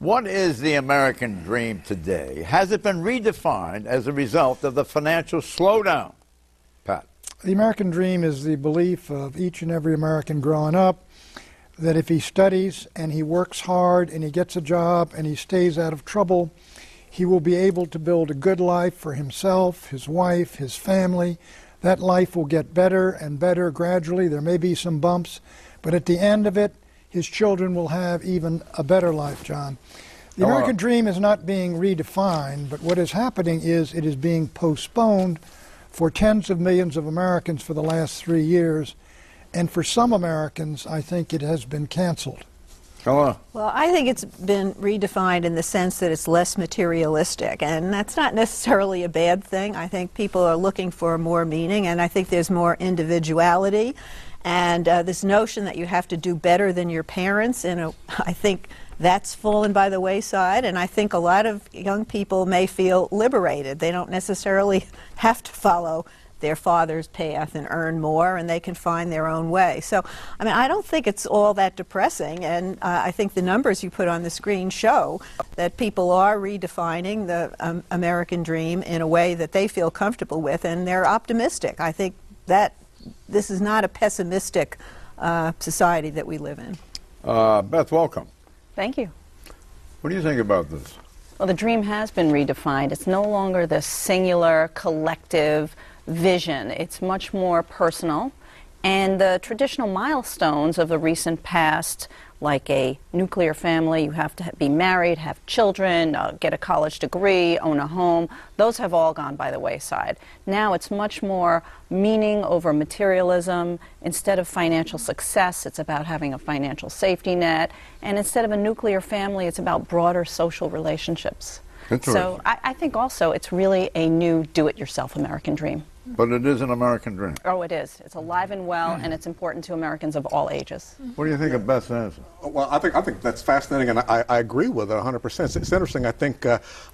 What is the American dream today? Has it been redefined as a result of the financial slowdown? Pat. The American dream is the belief of each and every American growing up that if he studies and he works hard and he gets a job and he stays out of trouble, he will be able to build a good life for himself, his wife, his family. That life will get better and better gradually. There may be some bumps, but at the end of it, his children will have even a better life, John. The American dream is not being redefined, but what is happening is it is being postponed for tens of millions of Americans for the last 3 years, and for some Americans, I think it has been canceled. Well, I think it's been redefined in the sense that it's less materialistic, and that's not necessarily a bad thing. I think people are looking for more meaning, and I think there's more individuality. And this notion that you have to do better than your parents, I think that's fallen by the wayside, and I think a lot of young people may feel liberated. They don't necessarily have to follow their father's path and earn more, and they can find their own way. So, I mean, I don't think it's all that depressing, and I think the numbers you put on the screen show that people are redefining the American dream in a way that they feel comfortable with, and they're optimistic. I think that this is not a pessimistic society that we live in. Beth, welcome. Thank you. What do you think about this? Well, the dream has been redefined. It's no longer this singular, collective vision. It's much more personal. And the traditional milestones of the recent past, like a nuclear family, you have to be married, have children, get a college degree, own a home, those have all gone by the wayside. Now it's much more meaning over materialism. Instead of financial success, it's about having a financial safety net. And instead of a nuclear family, it's about broader social relationships. So I think also it's really a new do-it-yourself American dream. But it is an American dream. Oh, it is. It's alive and well, and it's important to Americans of all ages. What do you think of Beth's answer? Well, I think that's fascinating, and I agree with it 100%. It's interesting. I think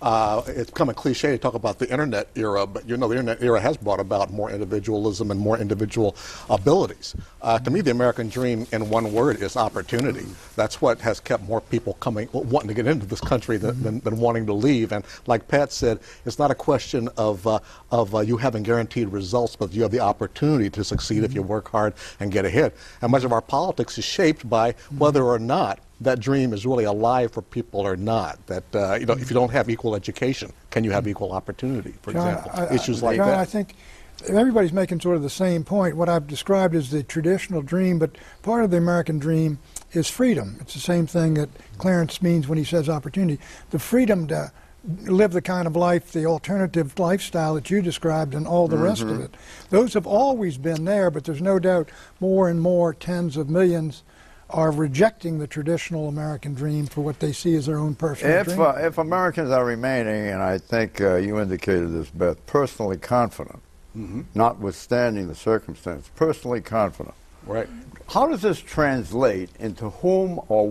it's become a cliche to talk about the Internet era, but the Internet era has brought about more individualism and more individual abilities. To me, the American dream, in one word, is opportunity. That's what has kept more people wanting to get into this country than wanting to leave. And like Pat said, it's not a question of you having guaranteed results, but you have the opportunity to succeed if you work hard and get ahead. And much of our politics is shaped by whether or not that dream is really alive for people or not. That if you don't have equal education, can you have equal opportunity, for example? Issues like that. I think everybody's making sort of the same point. What I've described is the traditional dream, but part of the American dream is freedom. It's the same thing that Clarence means when he says opportunity. The freedom to live the kind of life, the alternative lifestyle that you described and all the rest of it. Those have always been there, but there's no doubt more and more tens of millions are rejecting the traditional American dream for what they see as their own personal dream. If Americans are remaining, and I think you indicated this, Beth, personally confident, notwithstanding the circumstance, personally confident. Right. How does this translate into whom or